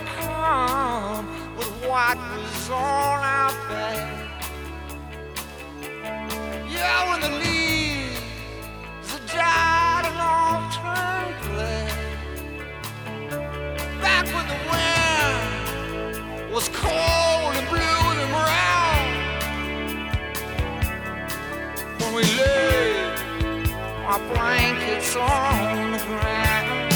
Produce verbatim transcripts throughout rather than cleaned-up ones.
come with what was all out there. Yeah, when the leaves had died and all turned gray. Back when the wind was cold and blue and brown. When we laid our blankets on the ground.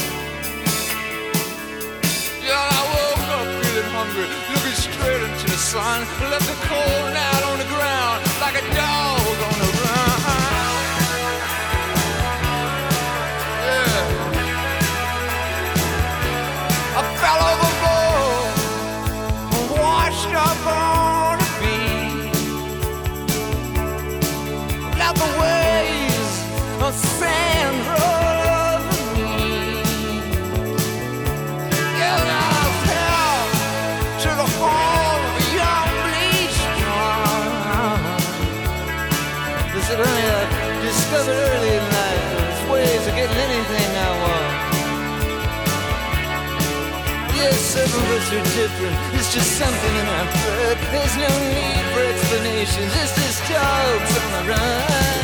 Yeah, I woke up feeling hungry, looking straight into the sun. Left the cold night on the ground like a dog on the run. Yeah, I fell overboard, washed up on the beach. Left the waves of sand roll over me. Yeah, I fell to the home of a young bleached blonde. They said, honey, I discovered early in life there's ways of getting anything I want. Yes, some of us are different. It's just something in our blood. There's no need for explanations. It's just dogs on the run.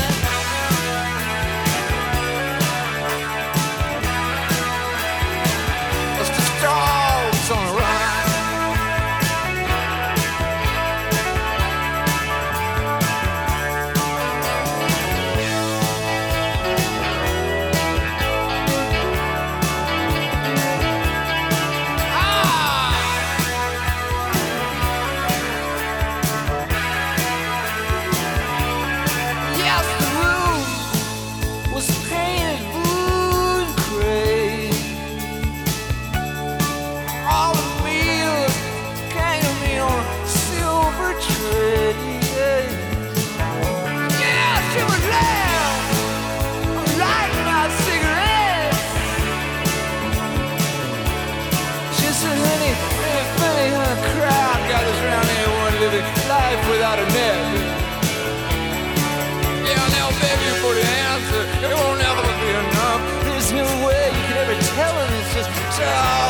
It's just dogs on the run. Yes, the roof was painted blue and gray. All the meals came to me on a silver tray. Yeah, she was there, lighting my cigarettes. She said, honey, ain't it funny how a crowd gathers around anyone living life without a net? Yeah, and they'll beg you for the answer. It won't ever be enough. There's no way you can ever tell them it's just